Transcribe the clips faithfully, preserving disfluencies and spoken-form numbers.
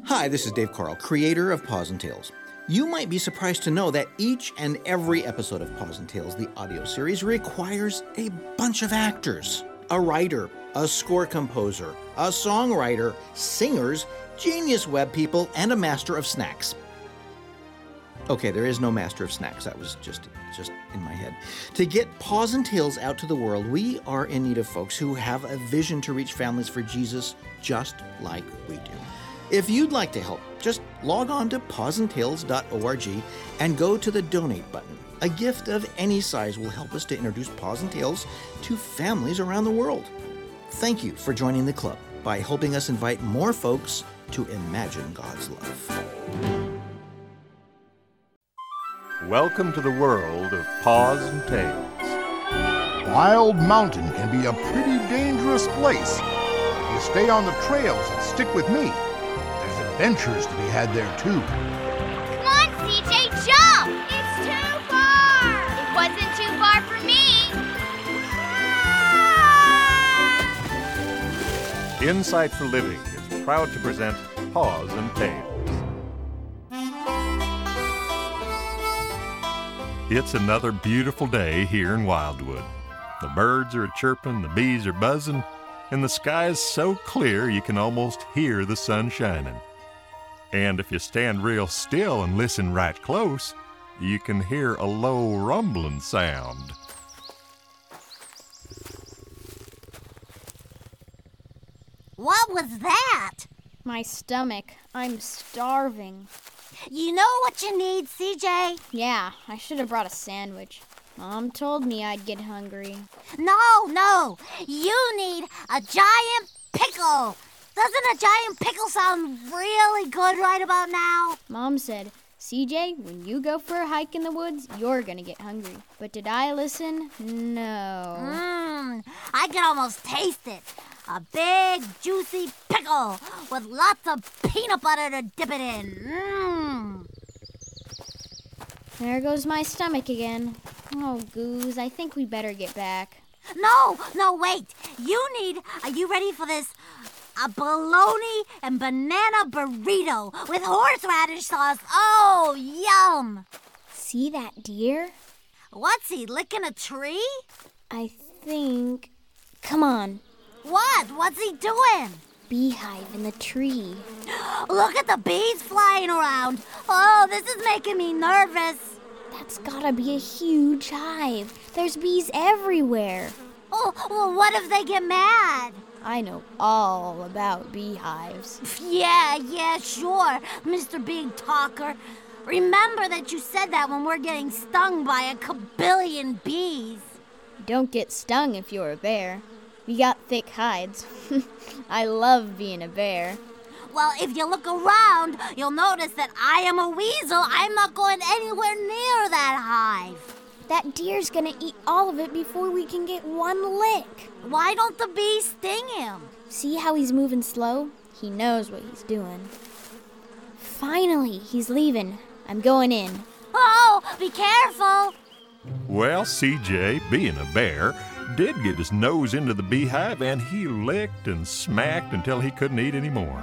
Hi, this is Dave Carl, creator of Paws and Tales. You might be surprised to know that each and every episode of Paws and Tales, the audio series, requires a bunch of actors. A writer, a score composer, a songwriter, singers, genius web people, and a master of snacks. Okay, there is no master of snacks. That was just, just in my head. To get Paws and Tales out to the world, we are in need of folks who have a vision to reach families for Jesus just like we do. If you'd like to help, just log on to paws and tales dot org and go to the donate button. A gift of any size will help us to introduce Paws and Tales to families around the world. Thank you for joining the club by helping us invite more folks to imagine God's love. Welcome to the world of Paws and Tales. Wild Mountain can be a pretty dangerous place. If you stay on the trails and stick with me, there's adventures to be had there too. Come on, C J, jump! It's too far! It wasn't too far for me! Ah! Insight for Living is proud to present Paws and Tales. It's another beautiful day here in Wildwood. The birds are chirping, the bees are buzzing, and the sky is so clear you can almost hear the sun shining. And if you stand real still and listen right close, you can hear a low rumbling sound. What was that? My stomach. I'm starving. You know what you need, C J? Yeah, I should have brought a sandwich. Mom told me I'd get hungry. No, no. You need a giant pickle. Doesn't a giant pickle sound really good right about now? Mom said, C J, when you go for a hike in the woods, you're gonna get hungry. But did I listen? No. Mmm, I can almost taste it. A big, juicy pickle with lots of peanut butter to dip it in. Mmm. There goes my stomach again. Oh, Goose, I think we better get back. No, no, wait. You need, are you ready for this? A bologna and banana burrito with horseradish sauce. Oh, yum. See that deer? What's he, licking a tree? I think... Come on. What? What's he doing? Beehive in the tree. Look at the bees flying around. Oh, this is making me nervous. That's gotta be a huge hive. There's bees everywhere. Oh, well, what if they get mad? I know all about beehives. Yeah, yeah, sure, Mister Big Talker. Remember that you said that when we're getting stung by a kabillion bees. Don't get stung if you're a bear. We got thick hides. I love being a bear. Well, if you look around, you'll notice that I am a weasel. I'm not going anywhere near that hive. That deer's gonna eat all of it before we can get one lick. Why don't the bees sting him? See how he's moving slow? He knows what he's doing. Finally, he's leaving. I'm going in. Oh, be careful. Well, C J, being a bear, did get his nose into the beehive, and he licked and smacked until he couldn't eat anymore.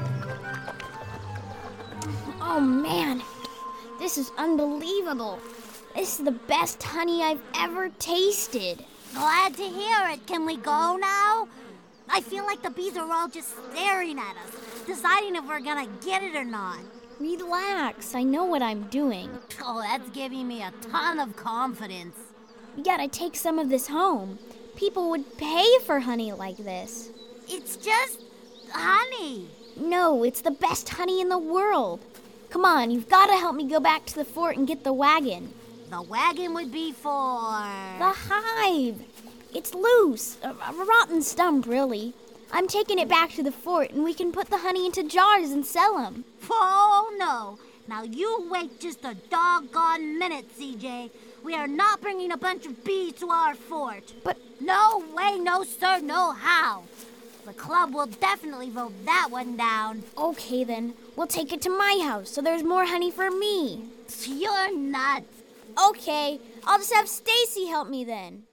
Oh, man. This is unbelievable. This is the best honey I've ever tasted. Glad to hear it. Can we go now? I feel like the bees are all just staring at us, deciding if we're gonna get it or not. Relax. I know what I'm doing. Oh, that's giving me a ton of confidence. We gotta take some of this home. People would pay for honey like this. It's just honey. No, it's the best honey in the world. Come on, you've gotta help me go back to the fort and get the wagon. The wagon would be for... The hive. It's loose. A, a rotten stump, really. I'm taking it back to the fort, and we can put the honey into jars and sell them. Oh, no. Now you wait just a doggone minute, C J. We are not bringing a bunch of bees to our fort. But... No way, no sir, no how. The club will definitely vote that one down. Okay, then. We'll take it to my house, so there's more honey for me. You're nuts. Okay, I'll just have Stacy help me then.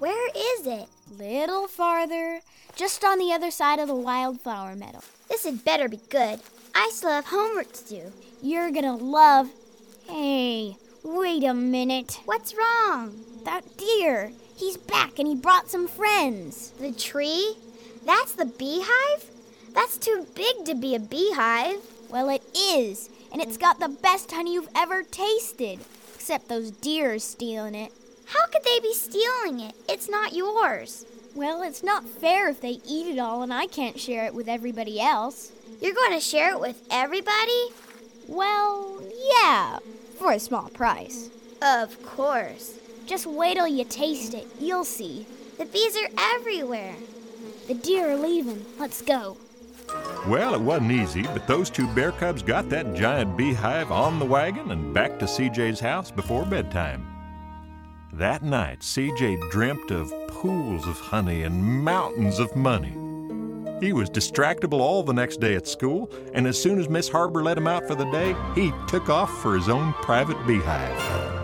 Where is it? Little farther, just on the other side of the wildflower meadow. This had better be good. I still have homework to do. You're gonna love... Hey, wait a minute. What's wrong? That deer. He's back and he brought some friends. The tree? That's the beehive? That's too big to be a beehive. Well, it is, and it's got the best honey you've ever tasted. Except those deer are stealing it. How could they be stealing it? It's not yours. Well, it's not fair if they eat it all and I can't share it with everybody else. You're going to share it with everybody? Well, yeah, for a small price. Of course. Just wait till you taste it. You'll see. The bees are everywhere. The deer are leaving. Let's go. Well, it wasn't easy, but those two bear cubs got that giant beehive on the wagon and back to C J's house before bedtime. That night, C J dreamt of pools of honey and mountains of money. He was distractible all the next day at school, and as soon as Miss Harbor let him out for the day, he took off for his own private beehive.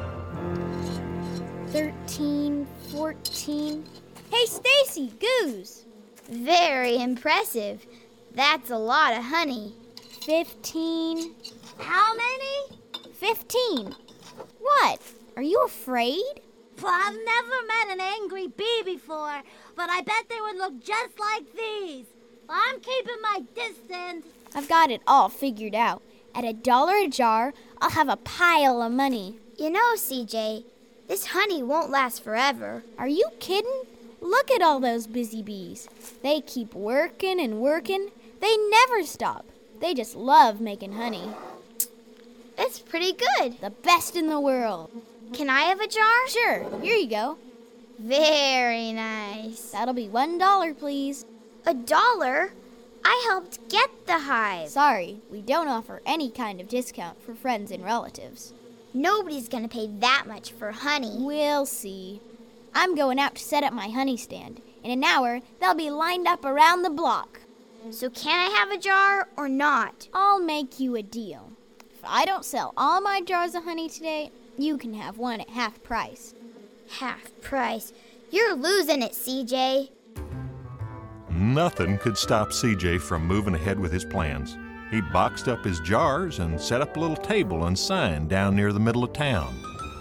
Thirteen, fourteen. Hey, Stacy, Goose. Very impressive. That's a lot of honey. Fifteen. How many? Fifteen. What? Are you afraid? Well, I've never met an angry bee before, but I bet they would look just like these. I'm keeping my distance. I've got it all figured out. At a dollar a jar, I'll have a pile of money. You know, C J, this honey won't last forever. Are you kidding? Look at all those busy bees. They keep working and working. They never stop. They just love making honey. It's pretty good. The best in the world. Can I have a jar? Sure, here you go. Very nice. That'll be one dollar, please. A dollar? I helped get the hive. Sorry, we don't offer any kind of discount for friends and relatives. Nobody's gonna pay that much for honey. We'll see. I'm going out to set up my honey stand. In an hour, they'll be lined up around the block. So can I have a jar or not? I'll make you a deal. If I don't sell all my jars of honey today, you can have one at half price. Half price? You're losing it, C J. Nothing could stop C J from moving ahead with his plans. He boxed up his jars and set up a little table and sign down near the middle of town.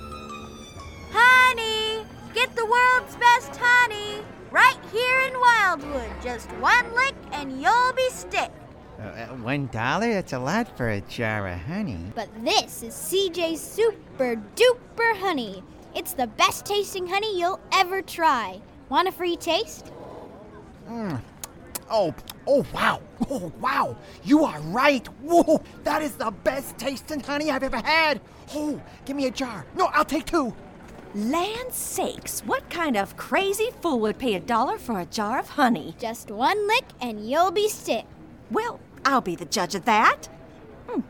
Honey! Get the world's best honey! Right here in Wildwood. Just one lick and you'll be stick. Uh, one dollar? That's a lot for a jar of honey. But this is C J's Super Duper Honey. It's the best tasting honey you'll ever try. Want a free taste? Mm. Oh, oh, wow. Oh, wow. You are right. Whoa, that is the best tasting honey I've ever had. Oh, give me a jar. No, I'll take two. Land sakes, what kind of crazy fool would pay a dollar for a jar of honey? Just one lick and you'll be stick. Well, I'll be the judge of that. Hmm.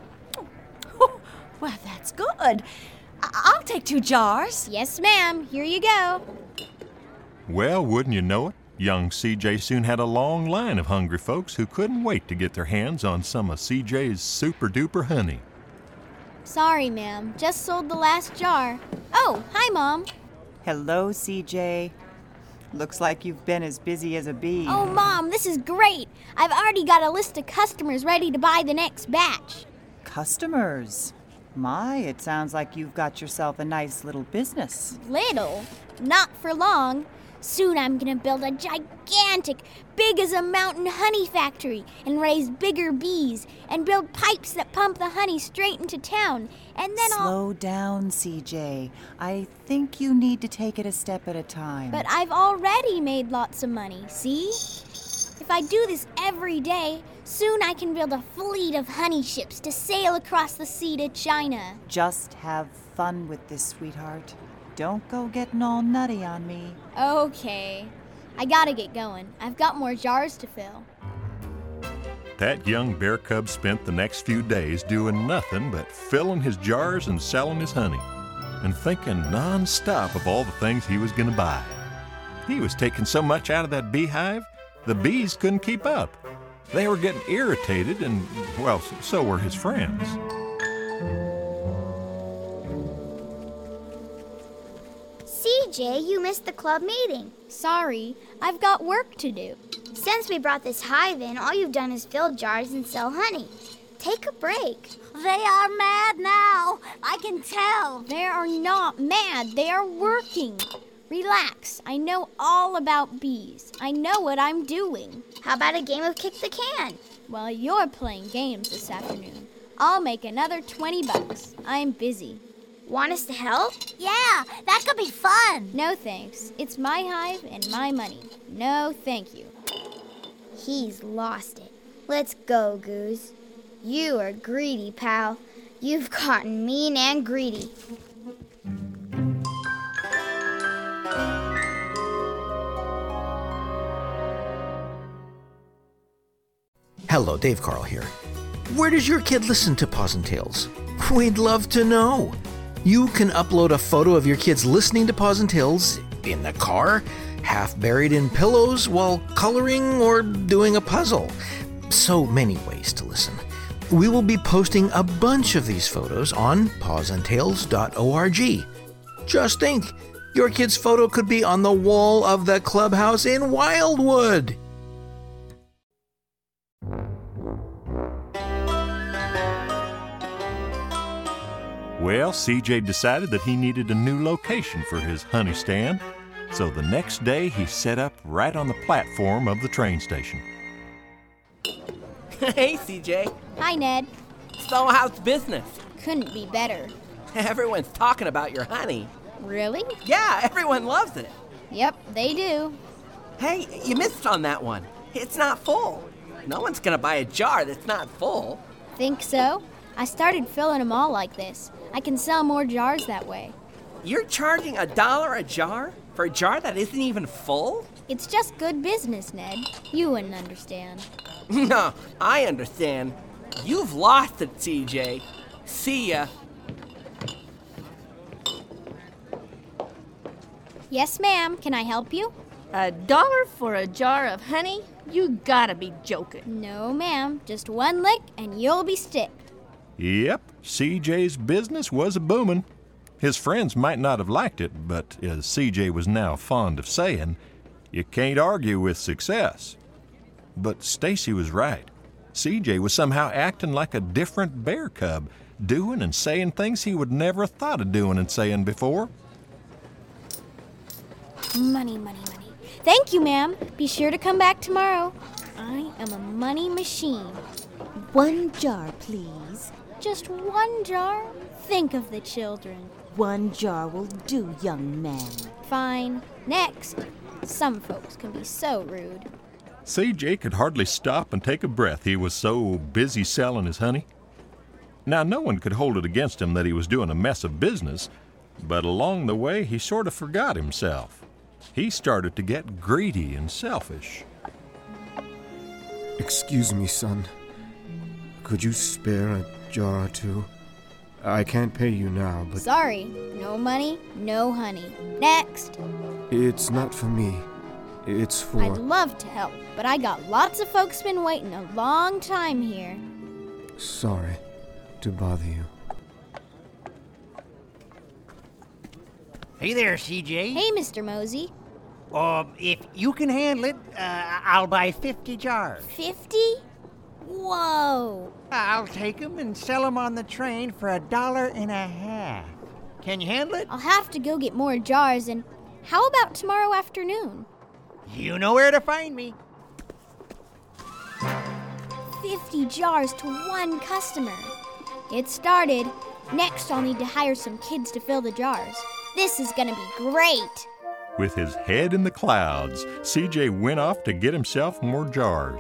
Oh, well, that's good. I- I'll take two jars. Yes, ma'am. Here you go. Well, wouldn't you know it? Young C J soon had a long line of hungry folks who couldn't wait to get their hands on some of C J's Super Duper honey. Sorry, ma'am. Just sold the last jar. Oh, hi, Mom. Hello, C J. Looks like you've been as busy as a bee. Oh, Mom, this is great. I've already got a list of customers ready to buy the next batch. Customers? My, it sounds like you've got yourself a nice little business. Little? Not for long. Soon I'm gonna build a gigantic, big as a mountain honey factory and raise bigger bees and build pipes that pump the honey straight into town. And then I'll... Slow down, C J. I think you need to take it a step at a time. But I've already made lots of money, see? If I do this every day, soon I can build a fleet of honey ships to sail across the sea to China. Just have fun with this, sweetheart. Don't go getting all nutty on me. Okay. I gotta get going. I've got more jars to fill. That young bear cub spent the next few days doing nothing but filling his jars and selling his honey, and thinking non-stop of all the things he was going to buy. He was taking so much out of that beehive, the bees couldn't keep up. They were getting irritated, and, well, so were his friends. C J, you missed the club meeting. Sorry, I've got work to do. Since we brought this hive in, all you've done is fill jars and sell honey. Take a break. They are mad now. I can tell. They are not mad. They are working. Relax. I know all about bees. I know what I'm doing. How about a game of kick the can? Well, you're playing games this afternoon. I'll make another twenty bucks. I'm busy. Want us to help? Yeah, that could be fun. No thanks. It's my hive and my money. No thank you. He's lost it. Let's go, Goose. You are greedy, pal. You've gotten mean and greedy. Hello, Dave Carl here. Where does your kid listen to Paws and Tales? We'd love to know. You can upload a photo of your kids listening to Paws and Tales in the car, half buried in pillows while coloring or doing a puzzle. So many ways to listen. We will be posting a bunch of these photos on paws and tales dot org. Just think, your kid's photo could be on the wall of the clubhouse in Wildwood. Well, C J decided that he needed a new location for his honey stand, so the next day he set up right on the platform of the train station. Hey, C J. Hi, Ned. So how's business? Couldn't be better. Everyone's talking about your honey. Really? Yeah, everyone loves it. Yep, they do. Hey, you missed on that one. It's not full. No one's gonna buy a jar that's not full. Think so? I started filling them all like this. I can sell more jars that way. You're charging a dollar a jar for a jar that isn't even full? It's just good business, Ned. You wouldn't understand. No, I understand. You've lost it, C J. See ya. Yes, ma'am. Can I help you? A dollar for a jar of honey? You gotta be joking. No, ma'am. Just one lick and you'll be sticked. Yep, C J's business was a booming. His friends might not have liked it, but as C J was now fond of saying, you can't argue with success. But Stacy was right. C J was somehow acting like a different bear cub, doing and saying things he would never have thought of doing and saying before. Money, money, money. Thank you, ma'am. Be sure to come back tomorrow. I am a money machine. One jar, please. Just one jar? Think of the children. One jar will do, young man. Fine. Next. Some folks can be so rude. C J could hardly stop and take a breath. He was so busy selling his honey. Now, no one could hold it against him that he was doing a mess of business, but along the way, he sort of forgot himself. He started to get greedy and selfish. Excuse me, son. Could you spare a jar or two? I can't pay you now, but... Sorry. No money, no honey. Next. It's not for me. It's for... I'd love to help, but I got lots of folks been waiting a long time here. Sorry to bother you. Hey there, C J. Hey, Mister Mosey. Uh, if you can handle it, uh, I'll buy fifty jars. Fifty? Whoa. I'll take them and sell them on the train for a dollar and a half. Can you handle it? I'll have to go get more jars, and how about tomorrow afternoon? You know where to find me. Fifty jars to one customer. It started. Next, I'll need to hire some kids to fill the jars. This is gonna be great. With his head in the clouds, C J went off to get himself more jars.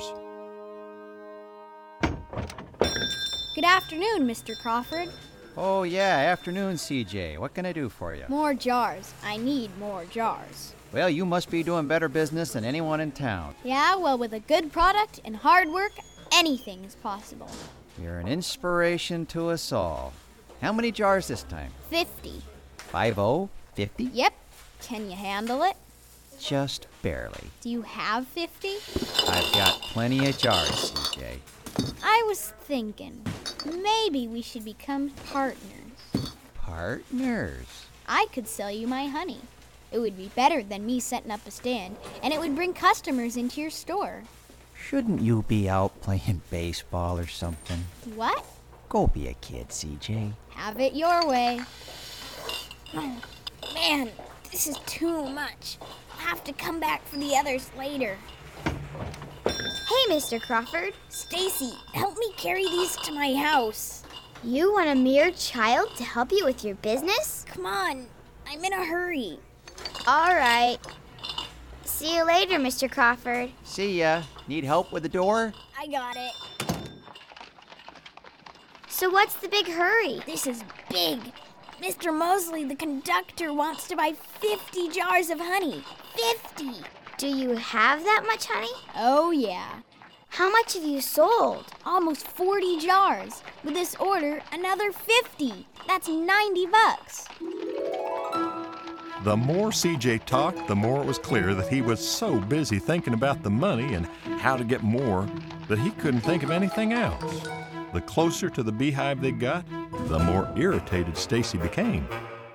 Good afternoon, Mister Crawford. Oh, yeah, afternoon, C J. What can I do for you? More jars. I need more jars. Well, you must be doing better business than anyone in town. Yeah, well, with a good product and hard work, anything's possible. You're an inspiration to us all. How many jars this time? Fifty. Five-oh? Fifty? Yep. Can you handle it? Just barely. Do you have fifty? I've got plenty of jars, C J. I was thinking, maybe we should become partners. Partners? I could sell you my honey. It would be better than me setting up a stand, and it would bring customers into your store. Shouldn't you be out playing baseball or something? What? Go be a kid, C J. Have it your way. Oh, man, this is too much. I'll have to come back for the others later. Hey, Mister Crawford. Stacy, help me carry these to my house. You want a mere child to help you with your business? Come on, I'm in a hurry. All right. See you later, Mister Crawford. See ya. Need help with the door? I got it. So what's the big hurry? This is big. Mister Mosley, the conductor, wants to buy fifty jars of honey. fifty! Do you have that much honey? Oh, yeah. How much have you sold? Almost forty jars. With this order, another fifty. That's ninety bucks. The more C J talked, the more it was clear that he was so busy thinking about the money and how to get more that he couldn't think of anything else. The closer to the beehive they got, the more irritated Stacy became.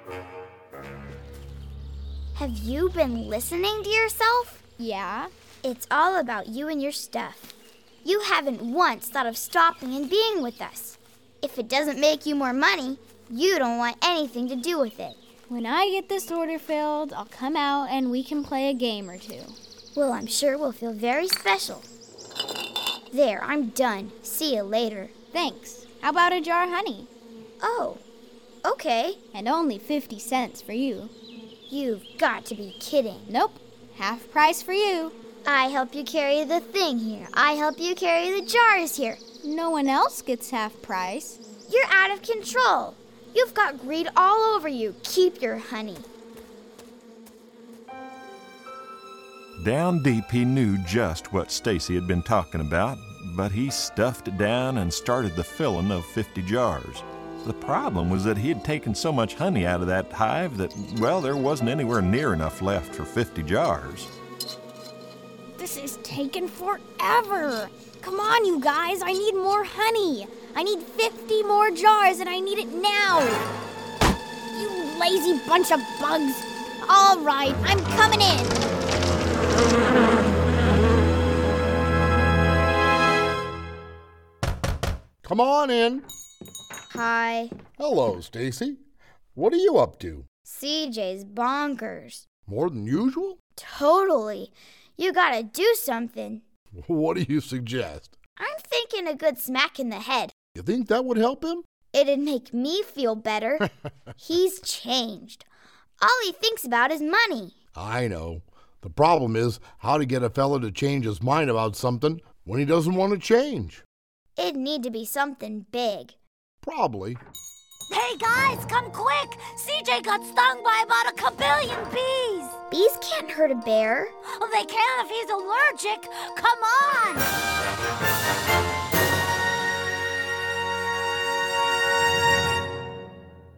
Have you been listening to yourself? Yeah. It's all about you and your stuff. You haven't once thought of stopping and being with us. If it doesn't make you more money, you don't want anything to do with it. When I get this order filled, I'll come out and we can play a game or two. Well, I'm sure we'll feel very special. There, I'm done. See you later. Thanks. How about a jar of honey? Oh, okay. And only fifty cents for you. You've got to be kidding. Nope. Half price for you. I help you carry the thing here. I help you carry the jars here. No one else gets half price. You're out of control. You've got greed all over you. Keep your honey. Down deep, he knew just what Stacy had been talking about, but he stuffed it down and started the filling of fifty jars. The problem was that he had taken so much honey out of that hive that, well, there wasn't anywhere near enough left for fifty jars. This is taking forever. Come on, you guys. I need more honey. I need fifty more jars, and I need it now. You lazy bunch of bugs. All right, I'm coming in. Come on in. Hi. Hello, Stacy. What are you up to? C J's bonkers. More than usual? Totally. You gotta do something. What do you suggest? I'm thinking a good smack in the head. You think that would help him? It'd make me feel better. He's changed. All he thinks about is money. I know. The problem is how to get a fella to change his mind about something when he doesn't want to change. It'd need to be something big. Probably. Hey guys, come quick! C J got stung by about a kabillion bees! Bees can't hurt a bear. Oh, they can if he's allergic. Come on!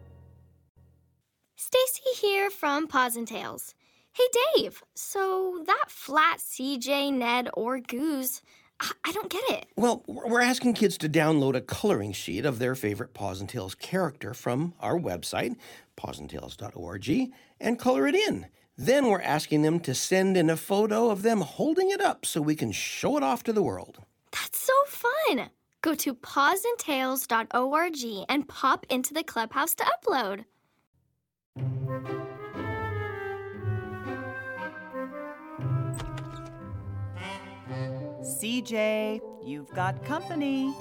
Stacy here from Paws and Tails. Hey Dave, so that flat C J, Ned, or Goose, I don't get it. Well, we're asking kids to download a coloring sheet of their favorite Paws and Tails character from our website, paws and tails dot org, and color it in. Then we're asking them to send in a photo of them holding it up so we can show it off to the world. That's so fun. Go to paws and tails dot org and pop into the clubhouse to upload. C J, you've got company.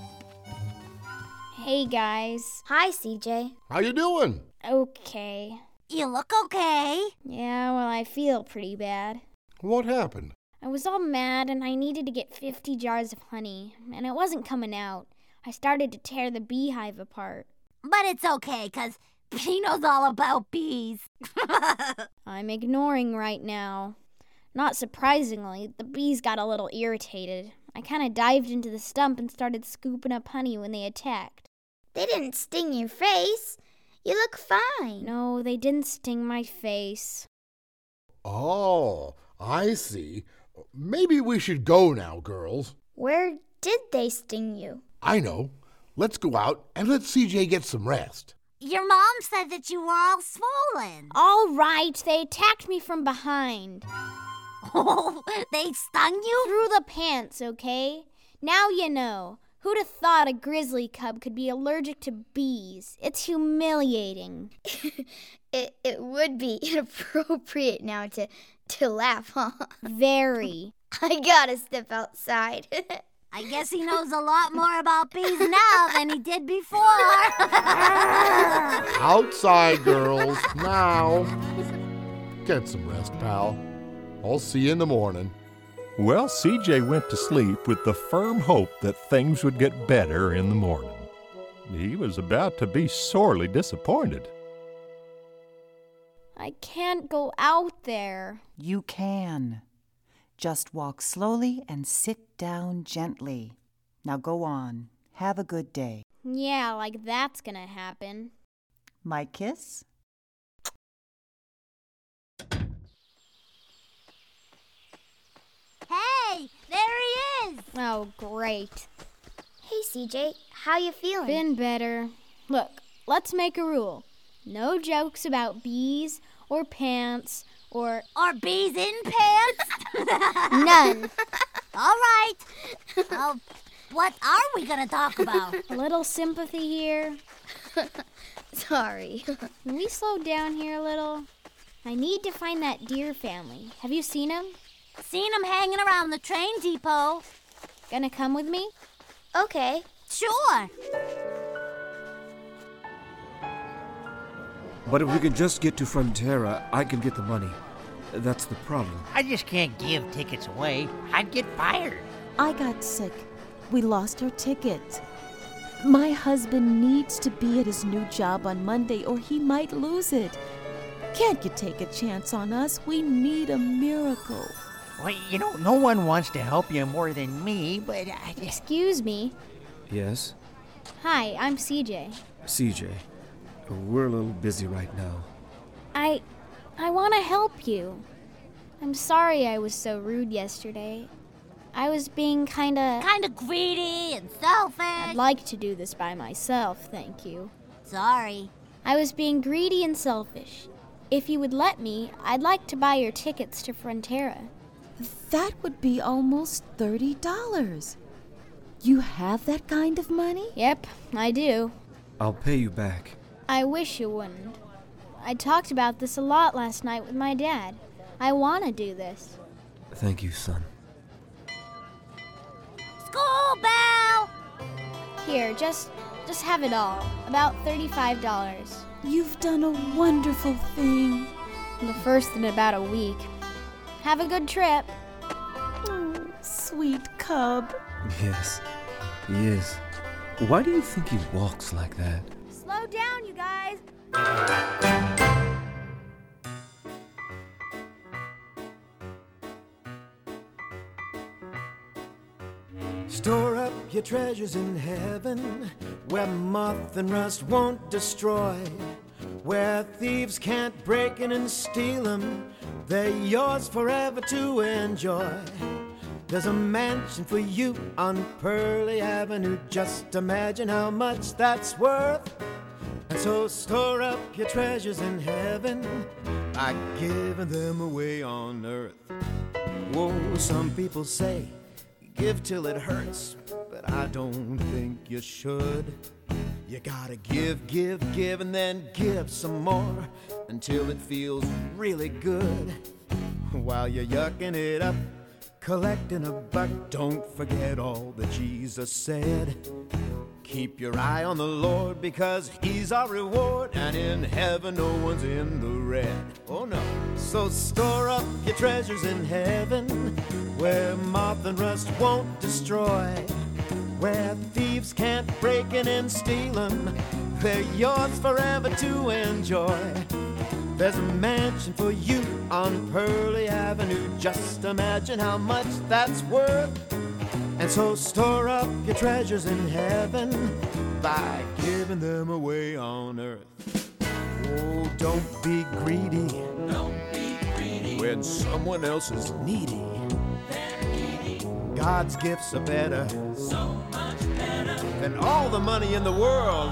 Hey, guys. Hi, C J. How you doing? Okay. You look okay. Yeah, well, I feel pretty bad. What happened? I was all mad and I needed to get fifty jars of honey, and it wasn't coming out. I started to tear the beehive apart. But it's okay, because he knows all about bees. I'm ignoring right now. Not surprisingly, the bees got a little irritated. I kind of dived into the stump and started scooping up honey when they attacked. They didn't sting your face. You look fine. No, they didn't sting my face. Oh, I see. Maybe we should go now, girls. Where did they sting you? I know. Let's go out and let C J get some rest. Your mom said that you were all swollen. All right, they attacked me from behind. Oh, they stung you? Through the pants, okay? Now you know. Who'd have thought a grizzly cub could be allergic to bees? It's humiliating. it it would be inappropriate now to, to laugh, huh? Very. I gotta step outside. I guess he knows a lot more about bees now than he did before. Outside, girls, now. Get some rest, pal. I'll see you in the morning. Well, C J went to sleep with the firm hope that things would get better in the morning. He was about to be sorely disappointed. I can't go out there. You can. Just walk slowly and sit down gently. Now go on. Have a good day. Yeah, like that's gonna happen. My kiss? Hey, there he is! Oh, great. Hey, C J, how you feeling? Been better. Look, let's make a rule. No jokes about bees or pants or... Or bees in pants? None. All right. Uh, what are we going to talk about? A little sympathy here. Sorry. Can we slow down here a little? I need to find that deer family. Have you seen them? Seen them hanging around the train depot. Gonna come with me? Okay. Sure. But if we can just get to Frontera, I can get the money. That's the problem. I just can't give tickets away. I'd get fired. I got sick. We lost our ticket. My husband needs to be at his new job on Monday or he might lose it. Can't you take a chance on us? We need a miracle. Well, you know, no one wants to help you more than me, but I just... Excuse me. Yes? Hi, I'm C J. C J, we're a little busy right now. I... I want to help you. I'm sorry I was so rude yesterday. I was being kinda... Kinda greedy and selfish. I'd like to do this by myself, thank you. Sorry. I was being greedy and selfish. If you would let me, I'd like to buy your tickets to Frontera. That would be almost thirty dollars. You have that kind of money? Yep, I do. I'll pay you back. I wish you wouldn't. I talked about this a lot last night with my dad. I want to do this. Thank you, son. School bell! Here, just just have it all. About thirty-five dollars. You've done a wonderful thing. The first in about a week. Have a good trip. Oh, sweet cub. Yes, he is. Why do you think he walks like that? Slow down, you guys. Store up your treasures in heaven, where moth and rust won't destroy, where thieves can't break in and steal them. They're yours forever to enjoy. There's a mansion for you on Pearly Avenue. Just imagine how much that's worth. And so store up your treasures in heaven by giving them away on earth. Whoa, some people say give till it hurts, but I don't think you should. You gotta give, give, give, and then give some more until it feels really good. While you're yucking it up, collecting a buck, don't forget all that Jesus said. Keep your eye on the Lord, because He's our reward, and in heaven no one's in the red. Oh no. So store up your treasures in heaven, where moth and rust won't destroy, where thieves can't break in and steal them. They're yours forever to enjoy. There's a mansion for you on Pearly Avenue. Just imagine how much that's worth. And so store up your treasures in heaven by giving them away on earth. Oh, don't be greedy. Don't be greedy when someone else is needy. They're needy. God's gifts are better, so much better than all the money in the world.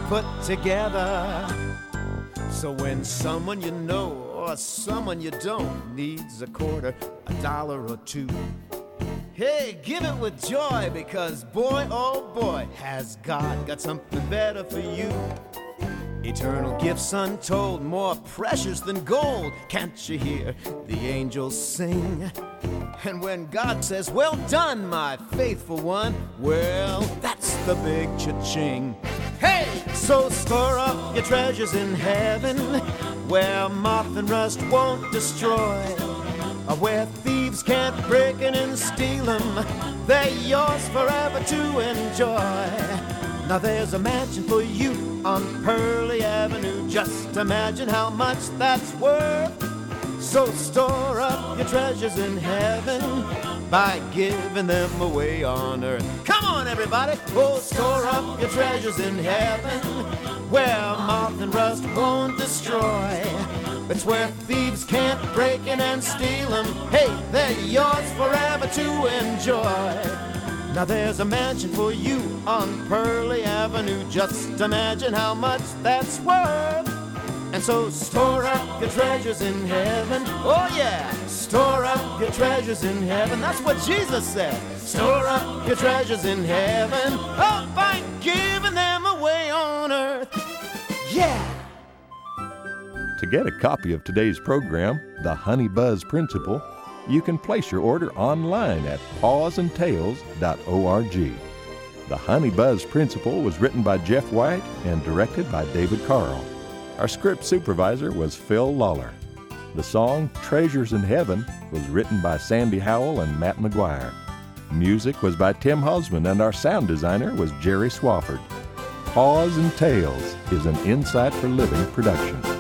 put together. So when someone you know or someone you don't needs a quarter, a dollar or two, hey, give it with joy, because boy, oh boy, has God got something better for you. Eternal gifts untold, more precious than gold. Can't you hear the angels sing? And when God says, well done, my faithful one, well, that's the big cha-ching. Hey, so store up your treasures in heaven, where moth and rust won't destroy, where thieves can't break in and steal them. They're yours forever to enjoy. Now there's a mansion for you on Pearly Avenue. Just imagine how much that's worth. So store up your treasures in heaven by giving them away on earth. Come on, everybody. Oh, store up your treasures in heaven, where moth and rust won't destroy. It's where thieves can't break in and steal them. Hey, they're yours forever to enjoy. Now there's a mansion for you on Pearly Avenue. Just imagine how much that's worth. And so store up your treasures in heaven. Oh yeah, store up your treasures in heaven. That's what Jesus said. Store up your treasures in heaven, oh, by giving them away on earth. Yeah. To get a copy of today's program, The Honey Buzz Principle, you can place your order online at paws and tails dot org. The Honey Buzz Principle was written by Jeff White and directed by David Carl. Our script supervisor was Phil Lawler. The song Treasures in Heaven was written by Sandy Howell and Matt McGuire. Music was by Tim Hosman, and our sound designer was Jerry Swafford. Paws and Tails is an Insight for Living production.